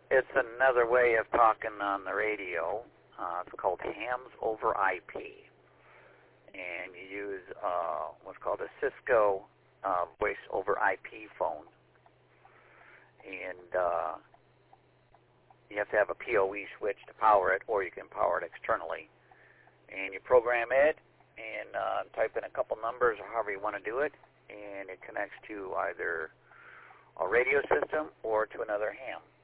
It's another way of talking on the radio. It's called hams over IP. And you use what's called a Cisco voice over IP phone. And you have to have a PoE switch to power it, or you can power it externally. And you program it and type in a couple numbers or however you want to do it, and it connects to either a radio system or to another ham.